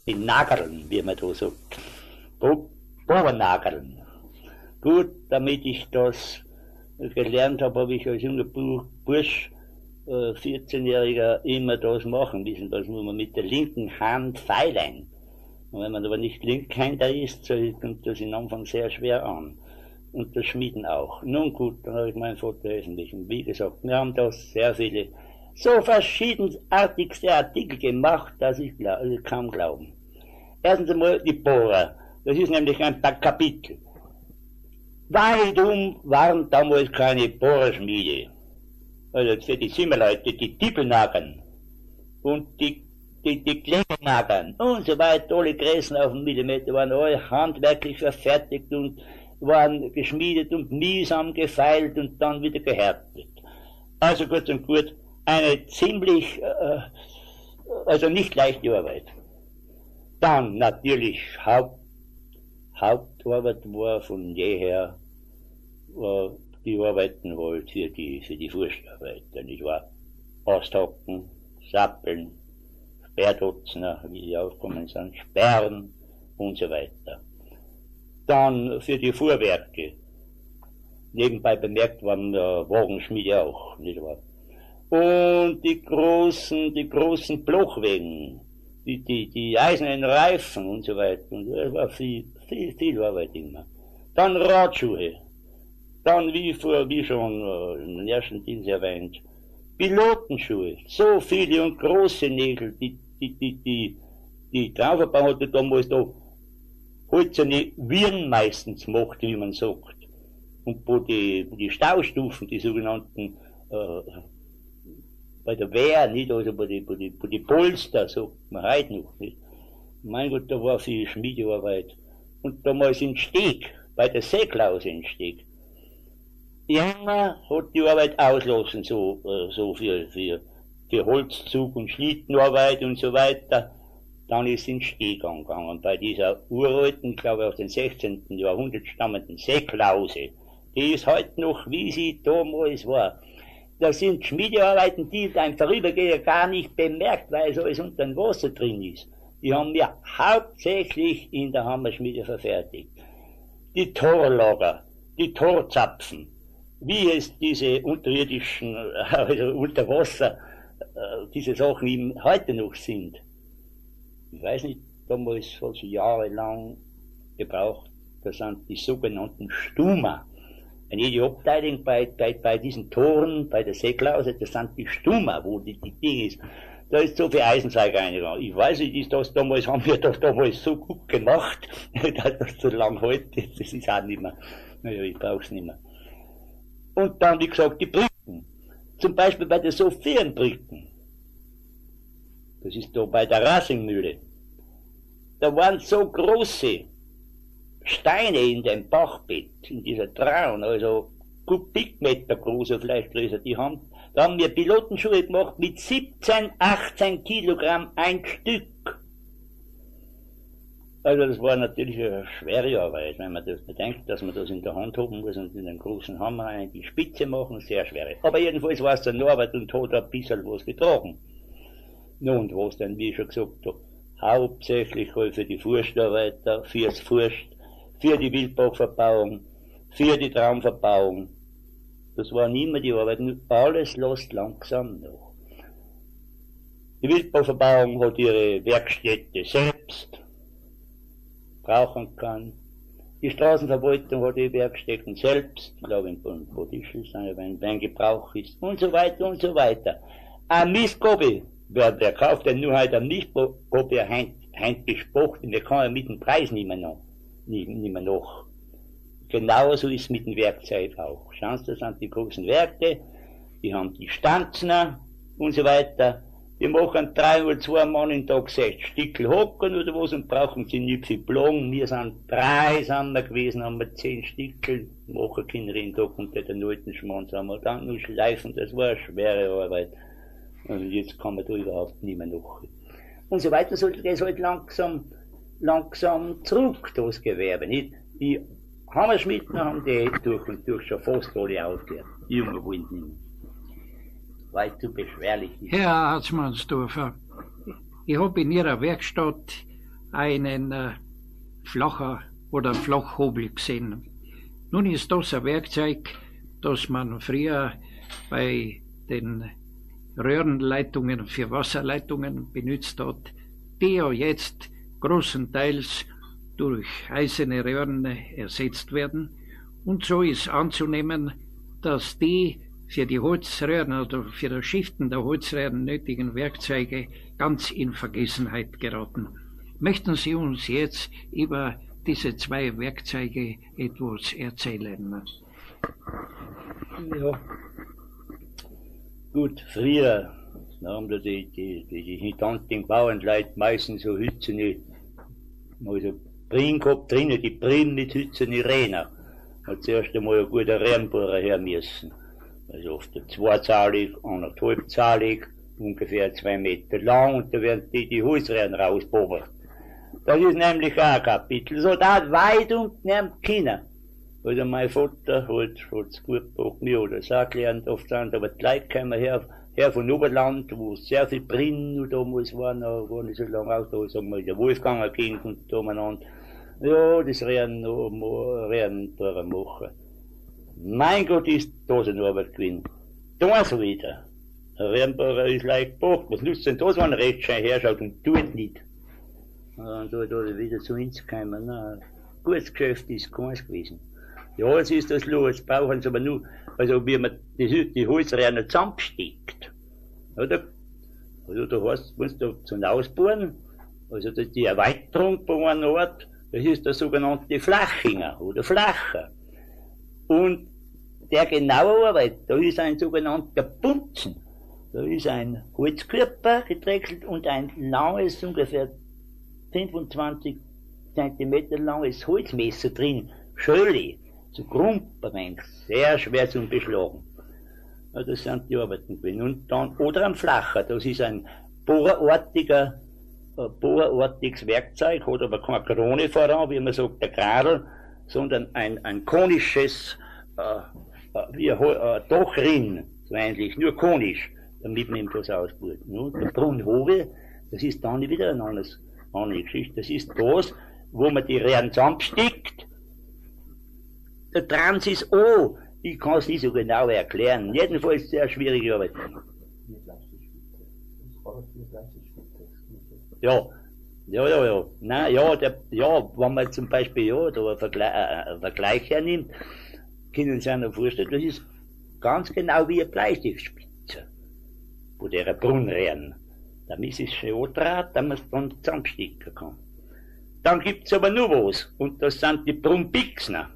in Nageln, wie man da sagt. Bohrnageln. Gut, damit ich das gelernt habe ich als junger Bursch, 14-Jähriger, immer das machen müssen. Das muss man mit der linken Hand feilen. Und wenn man aber nicht Linkshänder ist, so kommt das am Anfang sehr schwer an. Und das Schmieden auch. Nun gut, dann habe ich meinen Vater helfen müssen. Wie gesagt, wir haben da sehr viele, so verschiedenartigste Artikel gemacht, dass ich kaum glauben. Erstens einmal die Bohrer. Das ist nämlich ein paar Kapitel. Warum waren damals keine Bohrerschmiede? Also für die Zimmerleute, die Tippelnagern und die Klingelnagern und so weiter, alle Gräsen auf den Millimeter waren alle handwerklich verfertigt und waren geschmiedet und mühsam gefeilt und dann wieder gehärtet. Also kurz und gut, eine ziemlich, also nicht leichte Arbeit. Dann natürlich Hauptarbeit war von jeher, die arbeiten halt für die Forstarbeiter, nicht wahr? Asthacken, Sappeln, Sperrdutzner, wie die aufkommen sind, Sperren und so weiter. Dann für die Fuhrwerke. Nebenbei bemerkt waren Wagenschmiede auch, nicht wahr? Und die großen Blochwegen, die eisernen Reifen und so weiter. Und das war viel Arbeit immer. Dann Radschuhe. Dann, wie schon in den ersten Dienst erwähnt, Pilotenschuhe. So viele und große Nägel, die Trauverbau hatte damals da holzerne Wirren meistens gemacht, wie man sagt. Und wo die Staustufen, die sogenannten, bei der Wehr, nicht, also wo die Polster, sagt man heute noch, nicht. Mein Gott, da war viel Schmiedearbeit. Und damals in Steg, bei der Seeklause in Steg. Immer hat die Arbeit auslassen, so für Holzzug und Schlittenarbeit und so weiter. Dann ist in Steg angegangen. Bei dieser uralten, glaube ich aus dem 16. Jahrhundert stammenden Seeklause, die ist heute noch, wie sie damals war. Das sind Schmiedearbeiten, die ein Vorübergeher gar nicht bemerkt, weil so alles unter dem Wasser drin ist. Die haben wir hauptsächlich in der Hammerschmiede verfertigt. Die Torlager, die Torzapfen, wie es diese unterirdischen, also unter Wasser, diese Sachen eben heute noch sind. Ich weiß nicht, damals hat es jahrelang gebraucht, das sind die sogenannten Stuma. Und jede Abteilung bei diesen Toren, bei der Seeklause, das sind die Stuma, wo die Dinge ist. Da ist so viel Eisenzeug reingegangen. Ich weiß nicht, ist das damals, haben wir das damals so gut gemacht, dass das so lang hält, das ist auch nicht mehr. Naja, ich brauch's nicht mehr. Und dann, wie gesagt, die Brücken. Zum Beispiel bei der Sophienbrücken. Das ist da bei der Rasingmühle. Da waren so große Steine in dem Bachbett, in dieser Traun, also Kubikmeter große, vielleicht größer, da haben wir Pilotenschuhe gemacht mit 17, 18 Kilogramm ein Stück. Also das war natürlich eine schwere Arbeit, wenn man das bedenkt, dass man das in der Hand haben muss und in den großen Hammer in die Spitze machen, sehr schwer. Aber jedenfalls war es eine Arbeit und hat ein bisschen was getragen. Nun, und was dann, wie ich schon gesagt habe, hauptsächlich halt für die Forstarbeiter, fürs Forst, für die Wildbachverbauung, für die Traumverbauung. Das waren immer die Arbeiten, alles lässt langsam nach. Die Wildbachverbauung hat ihre Werkstätte selbst, brauchen kann. Die Straßenverwaltung hat ihre Werkstätten selbst, ich glaube in Bodischl, wenn Gebrauch ist, und so weiter und so weiter. Ein Mistgabel, wer kauft denn nur heute ein Mistgabel heint besprochen, der kann ja mit dem Preis nicht mehr nach. Genauso ist es mit dem Werkzeug auch. Schauen Sie, das sind die großen Werke, die haben die Stanzner und so weiter. Die machen 3 oder 2 Mann im Tag 6 Stickel hocken oder was und brauchen sie nicht viel Plagen. Wir sind 3 sind wir gewesen, haben wir 10 Stickel, machen Kinder jeden Tag unter den alten Schmanz haben wir dann nur schleifen, das war eine schwere Arbeit. Also jetzt kann man da überhaupt nicht mehr nach. Und so weiter sollte das halt langsam zurück, das Gewerbe, nicht? Die Hammerschmieden haben die durch und durch schon fast alle aufgehört. Die Jungen wollen nicht mehr. Weil es zu beschwerlich ist. Herr Arzmannsdorfer, ich habe in Ihrer Werkstatt einen flacher oder Flachhobel gesehen. Nun ist das ein Werkzeug, das man früher bei den Röhrenleitungen für Wasserleitungen benutzt hat, die ja jetzt großenteils durch eiserne Röhren ersetzt werden. Und so ist anzunehmen, dass die für die Holzröhren oder für das Schiften der Holzröhren nötigen Werkzeuge ganz in Vergessenheit geraten. Möchten Sie uns jetzt über diese zwei Werkzeuge etwas erzählen? Ja. Gut, früher haben da die hintantigen Bauernleute meistens so hützene, also Brin gehabt drinnen, die Brin mit hützene Rähner. Hat zuerst einmal ein guter Rennbohrer her müssen. Also oft zweizahlig, anderthalbzahlig, ungefähr 2 Meter lang, und da werden die Holzrähren rausbobbert. Das ist nämlich auch ein Kapitel. So da weit unten am Kinder. Also mein Vater hat's gut gebracht, mir oder so gelernt oft an, aber die Leute kommen her von Oberland, wo sehr viel Brin und damals waren nicht so lange aus, da sagen wir, der Wolfgang ein Kind und da umeinander. Ja, das Rennen machen. Mein Gott, ist das eine Arbeit gewesen. Da so wieder. Ein Rennbauer ist leicht gebracht. Was nützt denn das, wenn er recht schön herschaut und tut nicht? Und da wieder so hinzukommen. Na, gutes Geschäft ist keins gewesen. Ja, jetzt ist das los. Jetzt brauchen sie aber nur, also wie man die Holzräder zusammensteckt. Oder? Also da heißt, musst du zum Ausbauen, also die Erweiterung bei einem Ort, das ist der sogenannte Flachinger oder Flacher. Und der genaue Arbeit, da ist ein sogenannter Bunzen. Da ist ein Holzkörper gedrechselt und ein langes, ungefähr 25 Zentimeter langes Holzmesser drin. Schöli, so Grumpermeng, sehr schwer zum Beschlagen. Ja, das sind die Arbeiten gewesen. Und dann, oder ein Flacher, das ist ein bohrartiges Werkzeug, hat aber keine Krone voran, wie man sagt, der Gradl, sondern ein konisches, wie ein Dachrin, so eigentlich, nur konisch, damit man ihm das ausbaut. Und der Brunnhobel, das ist dann wieder eine andere Geschichte. Das ist das, wo man die Rähren zusammensteckt. Der Trans ist O. Ich kann es nicht so genau erklären. Jedenfalls sehr schwierige Arbeit. Ja. Nein, wenn man zum Beispiel, da einen Vergleich hernimmt, können Sie sich noch vorstellen, das ist ganz genau wie eine Bleistiftspitze, wo der Brunnenrehren. Damit ist es schon Draht, damit man es dann zusammenstecken kann. Dann gibt's aber nur was, und das sind die Brunnpixner.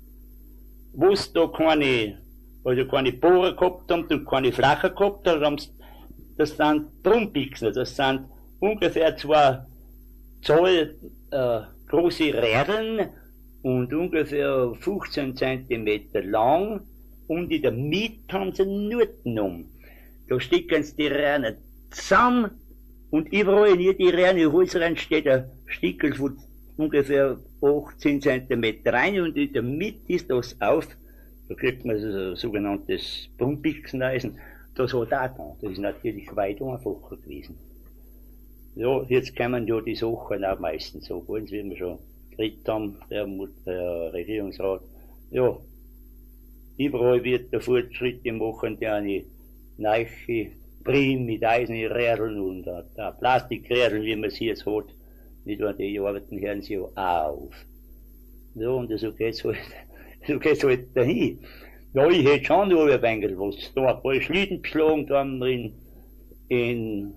Wo's da keine Bohrer gehabt haben und keine Flacher gehabt haben, das sind Brunnpixner, das sind ungefähr 2 Zoll große Rädeln und ungefähr 15 Zentimeter lang, und in der Mitte haben sie Nuten um. Da stecken sie die Räder zusammen, und überall in die Räder, Holzräder steht ein Stickel von ungefähr 18 Zentimeter rein, und in der Mitte ist das auf, da kriegt man so ein sogenanntes Brunnpixeneisen, das hat auch da, das ist natürlich weit einfacher gewesen. Ja, jetzt kommen ja die Sachen auch meistens so, ganz wie wir schon geredet haben, der Regierungsrat. Ja, überall wird der Fortschritt machen, der eine neue Prim mit eisernen Rädeln und Plastikrädeln, wie man sie jetzt hat. Nicht wahr, die arbeiten hören sie ja auf. Ja, und so geht's halt dahin. Ja, ich hätte schon noch ein wenig was. Da ein paar Schlitten beschlagen, da haben wir in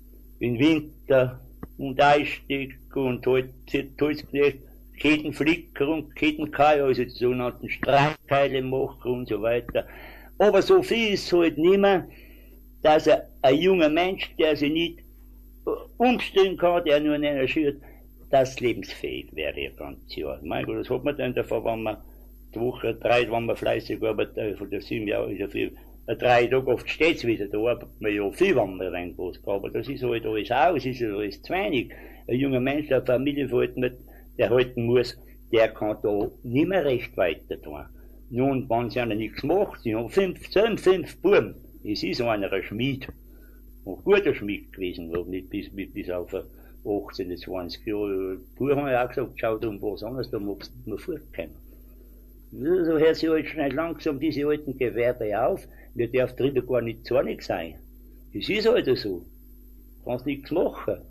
Winter und Einstieg und Holzknecht, Kettenflicker und Kettenkai, also die sogenannten Streitteile machen und so weiter. Aber so viel ist halt nimmer, dass ein junger Mensch, der sich nicht umstellen kann, der nur in einer schürt, das lebensfähig wäre ein ganzes Jahr. Mein Gott, das hat man dann davon, wenn man die Woche 3, wenn man fleißig arbeitet, von der 7 Jahre ist ja viel, 3 Tage oft steht's wieder, da arbeitet man ja viel, wenn man reingeht. Aber das ist halt alles aus, ist ja alles zu wenig. Ein junger Mensch, der Familienverhalten, der halten muss, der kann da nicht mehr recht weiter tun. Nun, wenn sie einer nichts macht, sie haben 5 Buben. Es ist einer ein Schmied. Ein guter Schmied gewesen, wo nicht bis auf 18, 20 Jahre. Früher haben wir auch gesagt, schau da um was anderes, da magst du nicht mehr fortkommen. So hört sich halt schnell langsam diese alten Gewerbe auf. Wir darf drinnen gar nicht zornig sein. Das ist halt so. Kannst nichts machen.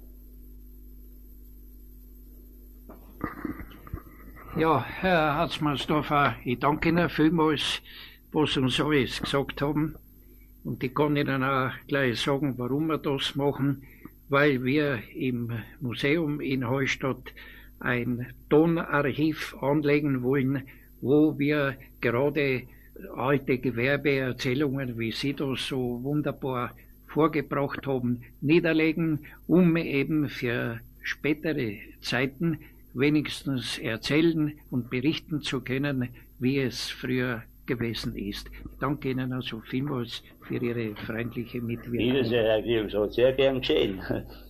Ja, Herr Hatzmannsdorfer, ich danke Ihnen vielmals, was Sie uns alles gesagt haben. Und ich kann Ihnen auch gleich sagen, warum wir das machen, weil wir im Museum in Hallstatt ein Tonarchiv anlegen wollen, wo wir gerade alte Gewerbeerzählungen, wie Sie das so wunderbar vorgebracht haben, niederlegen, um eben für spätere Zeiten wenigstens erzählen und berichten zu können, wie es früher gewesen ist. Ich danke Ihnen also vielmals für Ihre freundliche Mitwirkung. Wiedersehen, Herr Grims, hat sehr gern geschehen.